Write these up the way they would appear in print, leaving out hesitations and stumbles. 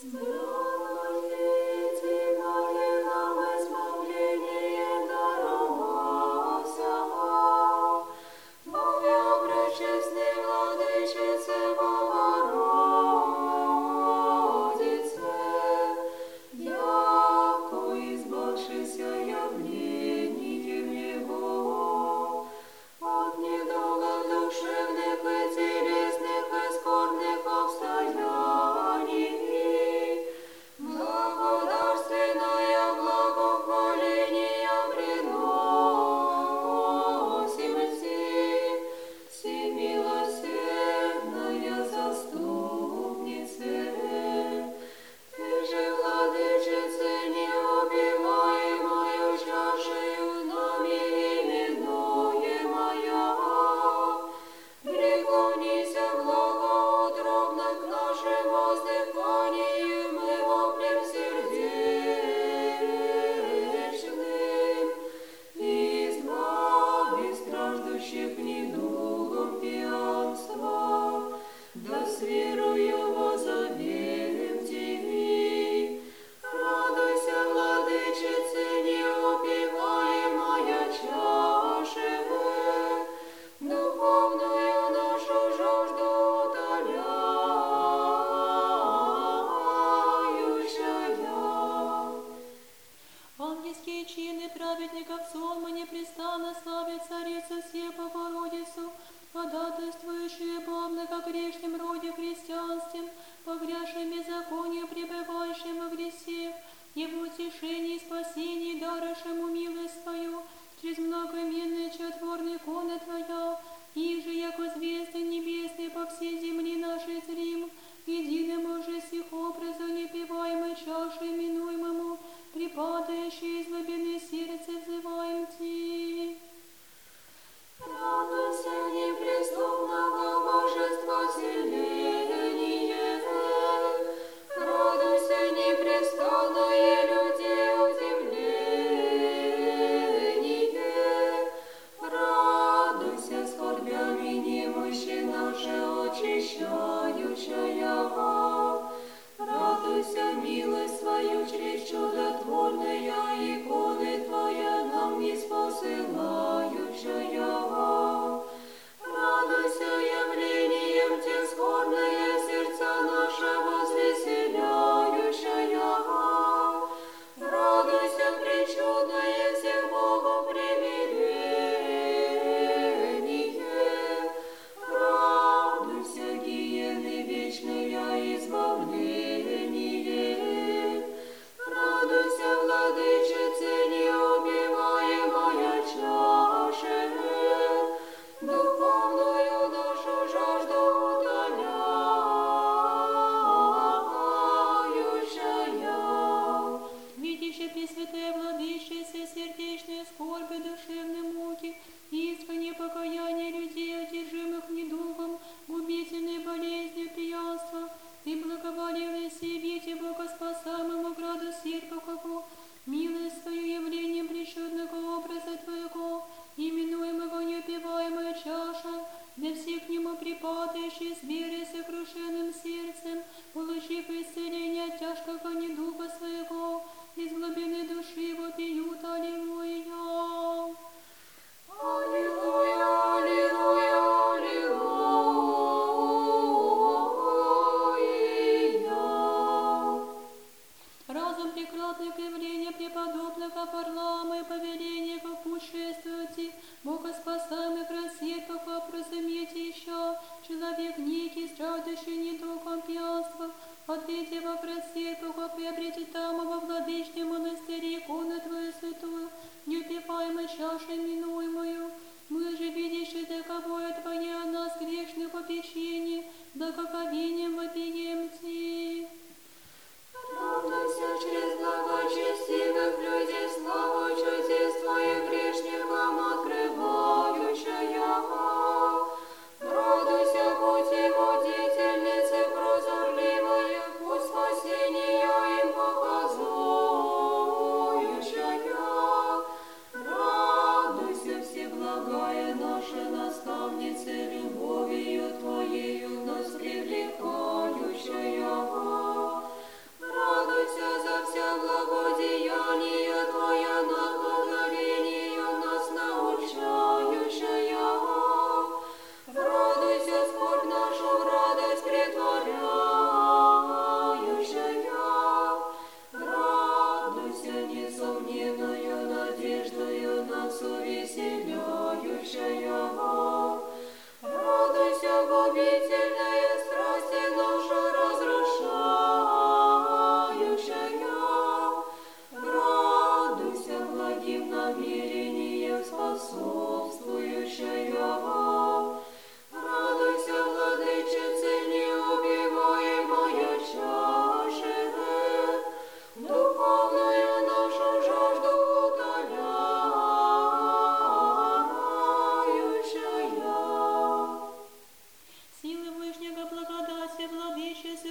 наша наставница, любовью Твоею нас привлекающая.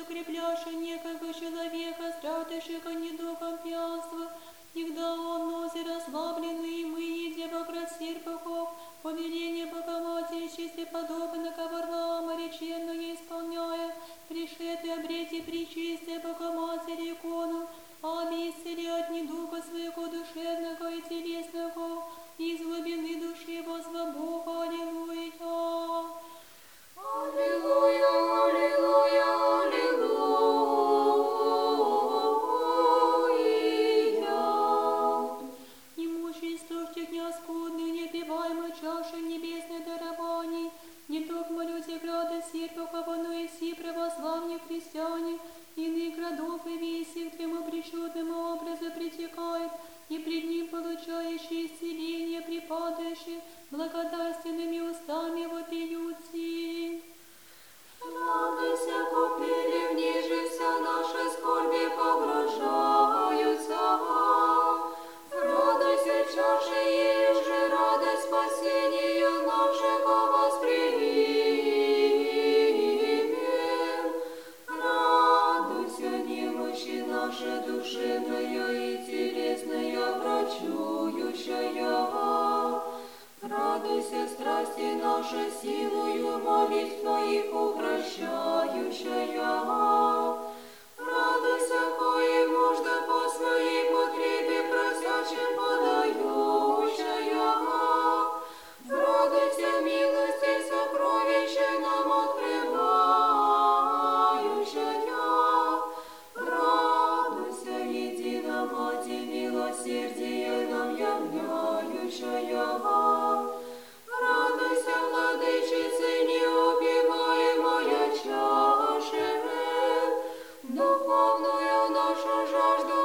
укрепляши некого человека, стратышика недугом пьянства, когда он нози расслабленный, мы едем вокруг серпухов, повеление Богоматери чистоподобно Варлаама реченное исполняя, пришедший обрете причистая Богоматери икону, аби исцели от недуга своего душевного и телесного, из глубины души возва Бога, аллилуйя. Аллилуйя, аллилуйя, аллилуйя. Имущество дня скудных, непиваемо чаши небесной дарований, не только люди града Серпухова, но и все православные христиане, иных городов и весей к твоему причудному образу притекает, и пред ним получающие исцеление, припадающие благодарственными устами вопиют. Радуйся, купили в ниже вся наши скорби погружаются. Радуйся, чаши еже, радость спасения нашего воспримем. Радуйся, немощи наши душевная и телесная врачующая. Радуйся, страсти наши силою молитв Твоих укрощающая. Радуйся, кое можно по своей потребе просячим подающая. Радуйся, милости сокровища нам открывающая. Радуйся, едина Мати милосердия нам являющая. Радуйся, владычице неупиваемая чаше, духовную нашу жажду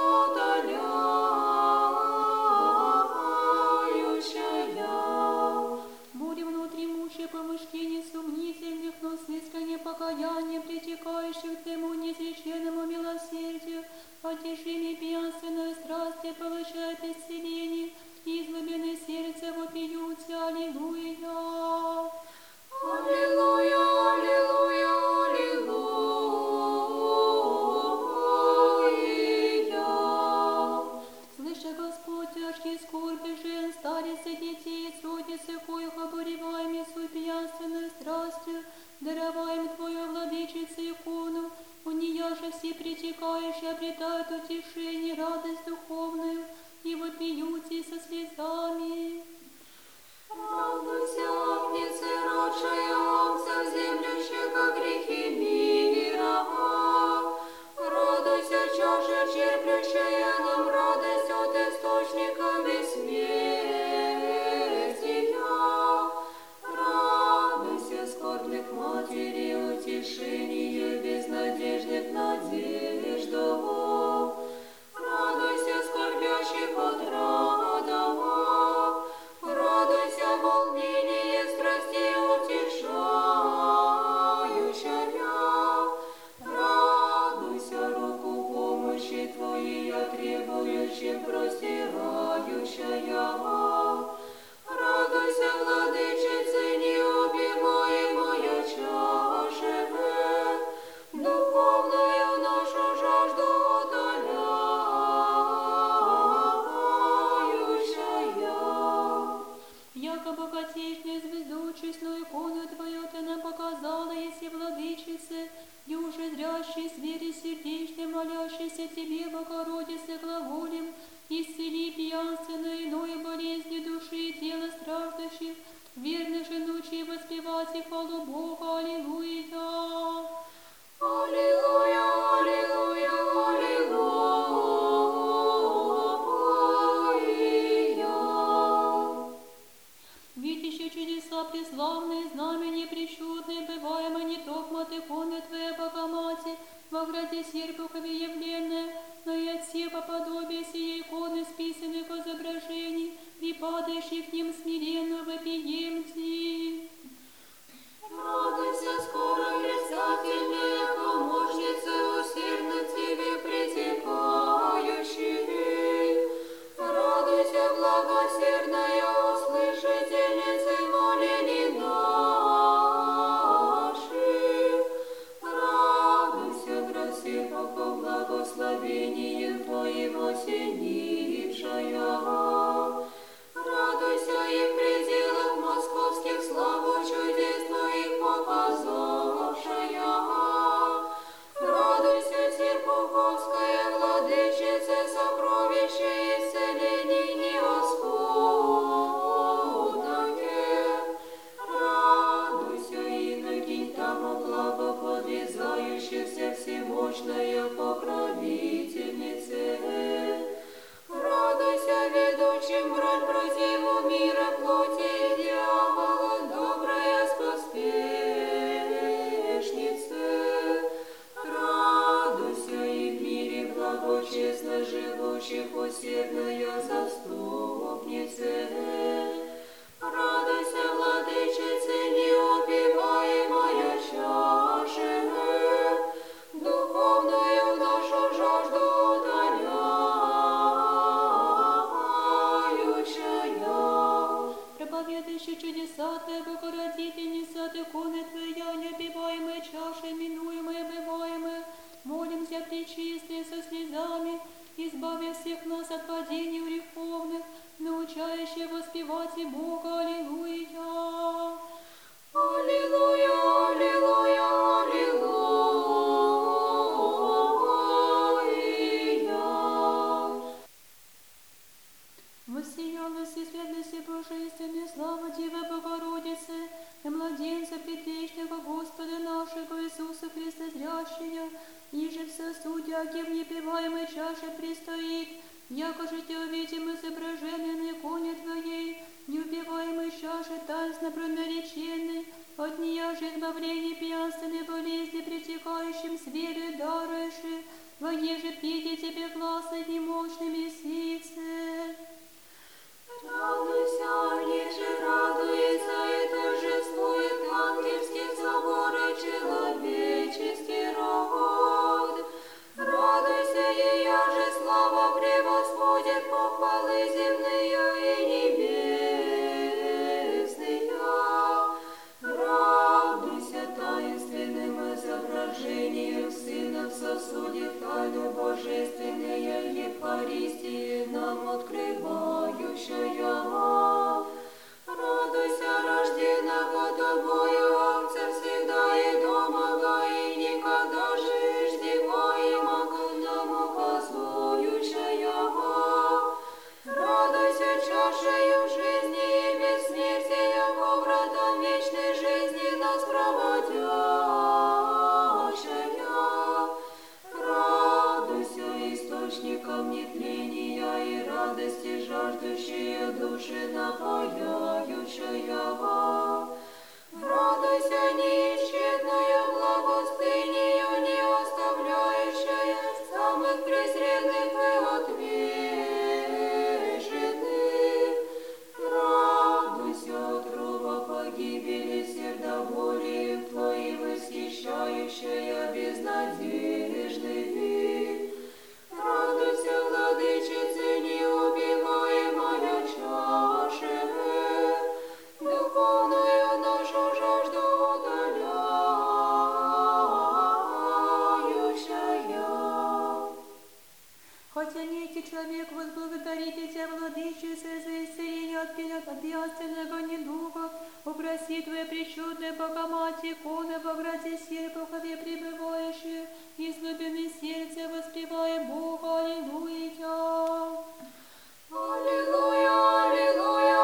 утоляющая. Буря внутри мучи помышления сомнительных, но с искренним покаянием, притекающих к Твоему неизреченному милосердию, одержимые пьянственной страсти получает исцеление, из глубины сердца вопиются, аллилуйя. Аллилуйя, аллилуйя, аллилуйя. Слыша, Господь, тяжкие скорби жен, старец и детей, сродницы, коих обуреваемые свою пьянственную страстью, дароваем Твою владычице икону, у нее же все притекающие обретают утешение, радость духовную, и вопиют со слезами. Радуйся, агнец, родшая овца, землющего грехи мира. Радуйся, чаша черплящая нам радость от источника бессмертия. Радуйся, скорбных матери, утешение безнадежных надежду. Радуйся, скорбящих отрадам. Радуйся, волнение страсти утешающая. Радуйся, руку помощи Твоей, требующим простирающая. Радуйся, владычице неубиваемая чаше, духовную нашу жажду утоляющая. Яко богатейшную звезду, честную икону Твою Ты нам показала, если владычице, и уже зрящий с верой сердечной, молящийся Тебе, Богородице, глаголем, исцели пьянственную иной болезни души и тела страждущих, верно же ночи воспевать и хвалу Бога, аллилуйя. Аллилуйя, аллилуйя, аллилуйя. Видящие чудеса преславные, знамения причудные, бываемо не токмо от иконы Твоя, Богоматерь, во граде Серпухове явленная, но и от всех подобия сей иконы списанных изображений, припадающих к ним смиренно вопиемте. Радуйся, скоро предстательная помощница, усердно Тебе притекающий. Радуйся, благосердная услышательница молений наших. Радуйся, Радуйся и в пределах московских славу чудес твоих показавшая. Радуйся, Серпуховская владычица, сокровище исцелений неоспутное. Радуйся, инокинь тому благоподвязающихся всемощная покровительнице. Радуйся, ведущим брань противу мира, плоти и дьявола, добрая споспешнице. Радуйся и в мире благочестно живущих усердная заступнице. Радуйся, владычице, неупиваемая чаша, духовную нашу жажду утоляющая. Проповедующий чудеса Твоя, Богородительница, от иконы Твоя, неопиваемая чаша, именуемая, бываемая, молимся, пречистые со слезами, избавя всех нас от падений греховных, научающая воспевать и Бога. Аллилуйя! Аллилуйя, аллилуйя, аллилуйя. Воссиялась и светлость божественная слава Девы Богородицы и младенца предвечного Господа нашего Иисуса Христа зрящая, иже в сосуде, аки в непиваемой чаше предстоит, якоже те увидим изображенной на иконе Твоей, неупиваемой чаши таинственно пронареченной, от нея же избавление пьянственной болезни, притекающим с верой даруешь, воеже пейте Тебе глаза немощными месяце. Радуйся, ниже радуется и торжествует ангельский собор и человеческий род. Радуйся, и яже слава превосходит похвалы земные и небесные. Радуйся таинственным изображением Сына в сосуде тайну божественные Евхаристии нам открывающая. Радуйся, рожденного тобою овца, всегда и домога, и никогда ждеваемого нам указующая. Радуйся, чашею жизни и бессмертия, по вратам вечной жизни нас проводящая. Радуйся, источником нетления и радости жаждущие души напояющая. Радуйся, неисчетная благостынею, не оставляющая самых презренных и отверженных. Радуйся, отрова погибели сердоболием Твоим восхищающая безнадежных. Радуйся, владычице, неубиваемая чаша, духовную нашу жажду утоляющая. Хотя некий человек возблагодарите Тебя, владычица, за исцеление от пьянственного недуга, упроси Твоя пречудная Богоматерь, икона во граде Серпухове пребывающая, из глубины сердца воспевая Бога. Аллилуйя! Аллилуйя, аллилуйя,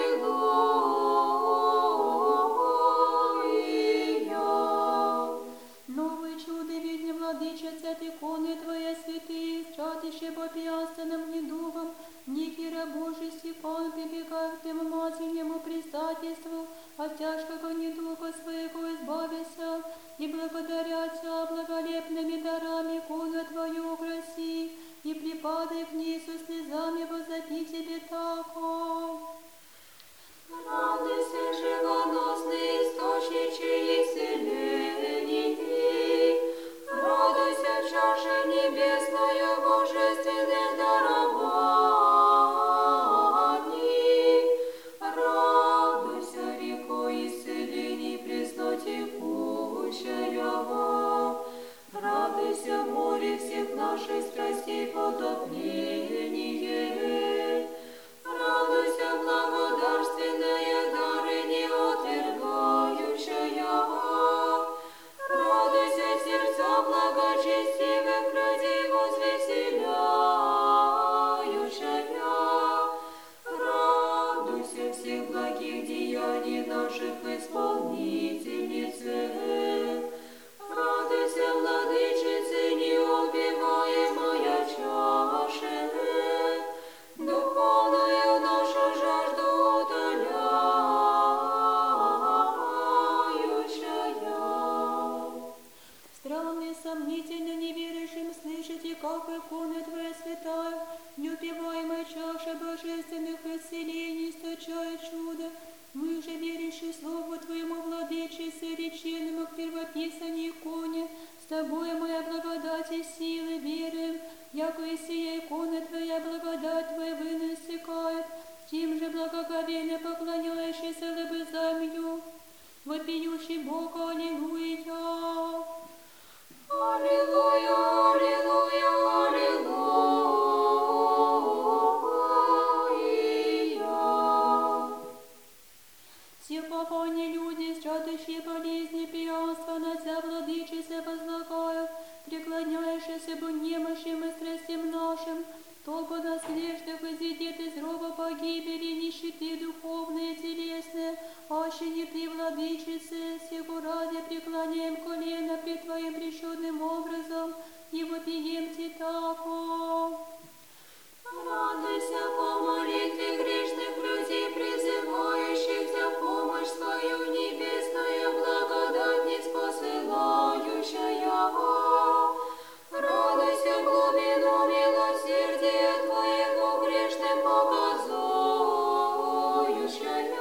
аллилуйя. Новое чудо видим, владычица, от иконы Твоя святые, страдящие по пьянственным недугам, некий раб Божий Степан прибегает к Твоему материному предстательству, от тяжкого недуга своего избавися, и благодаря Тебя благолепными дарами икону Твою украси, и припадай к ней со слезами возопи Тебе тако. Радуйся, живоносный источниче исцелений. Радуйся, чаша небесная божественных дарований. Радуйся, рекой исцелений преснотекущая. Радуйся, море всех наших страстей потопление. как икона Твоя святая, неупиваемая чаша божественных исцелений источает чудо. Мы же, верящие Слову Твоему, владычице, реченному к первописанной иконе, с Тобой, моя благодать и силы, веруем, яко и сия икона Твоя, благодать Твоя выносекает, тем же благоговейно поклоняющийся лобызамью, вопиющий Бога, аллилуйя. Аллилуйя, аллилуйя, аллилуйя. Все попани люди, страдущие болезни, пьянства, на Тя, владычице, возлагают, преклоняющиеся бы немощим и страстям нашим, толпа нас грешных изъедет из роба погибели, нищеты духовные, телесные, аще не Ты, владычице, сего ради преклоняем колено пред Твоим прещенным образом, и вопием Ти тако. Радуйся по молитве грешных людей, призывающих за помощь свою небесную благодать ниспосылающая. Радуйся глубину милосердия Твоего грешным показующая.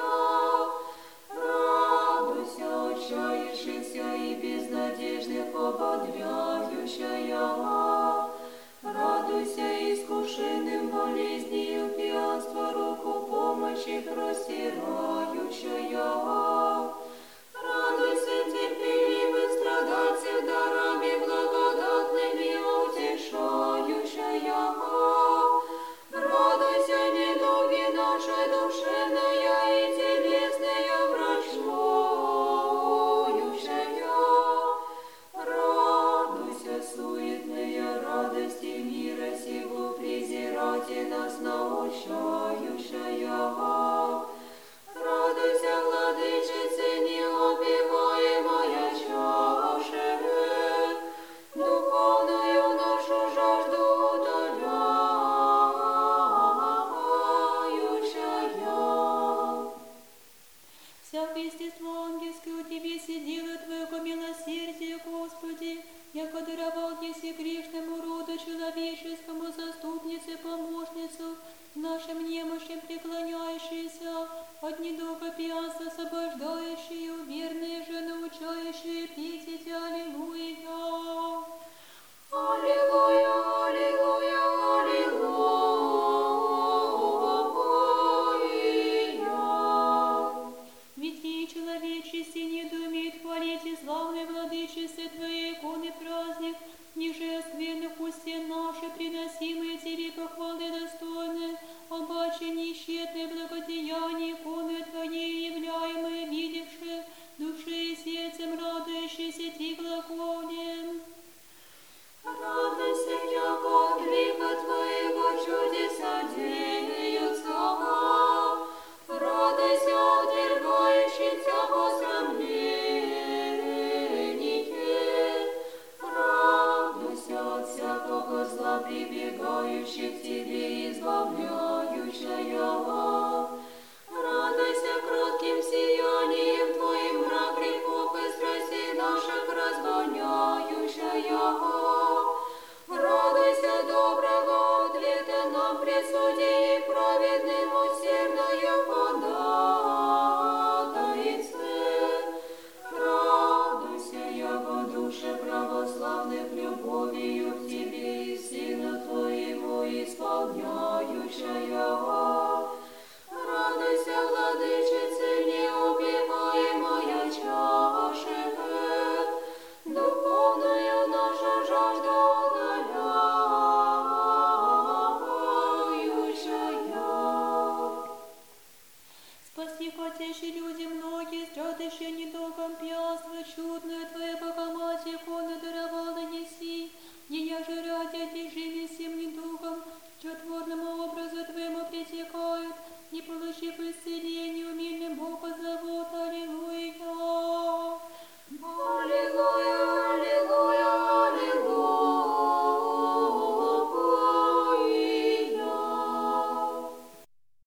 Радуйся отчаявшихся и безнадежных ободряющая. Радуйся искушенным болезнью, пьянства, руку помощи простирающая. Радуйся терпеливым страдальцев, дарами благодатными утешающая. Радуйся недуги нашей душевная и телесная врачующая. Радуйся суетная радости мира сего, презирайте нас научающая. Радуйся, владычице, неопиваемая чаше, духовную нашу жажду утоляющая. Всякое естество ангельское удивись и дело Твоего милосердия, Господи, яко даровал Еси грешному роду человеческому заступнице, помощницу, нашим немощам преклоняющиеся, от недуга пьянства освобождающую, верные же научающие петь Тебя, аллилуйя. Аллилуйя, аллилуйя, аллилуйя. Ведь и человеческий не думает хвалить и славной владычице Твоей иконы праздник, ниже скверных устен наши, приносимые Тебе похвалы достойные, обаче несчетные благодеяния иконы Твоей, являемые, видевшие, души и сердцем радующиеся Ти глаголем. Радуйся, яко от лика Твоего чудеса деются. Радуйся, отвергающий Тя посрамление. Радуйся от всякого зла, прибегающих к Тебе, избавляющая. Радуйся кротким сиянием Твоим, мрак грехов и страстей наших разгоняющая. Радуйся доброго ответа нам пред судьей праведным усердная податайце. Радуйся, яко душе православных любовью к Тебе и Сыну Твоему исполняющая. Радуйся, владычице, неупиваемая чаше, духовную нашу жажду утоляющая. Спаси хотящие люди многие, страдающие недугом пьянства, чудно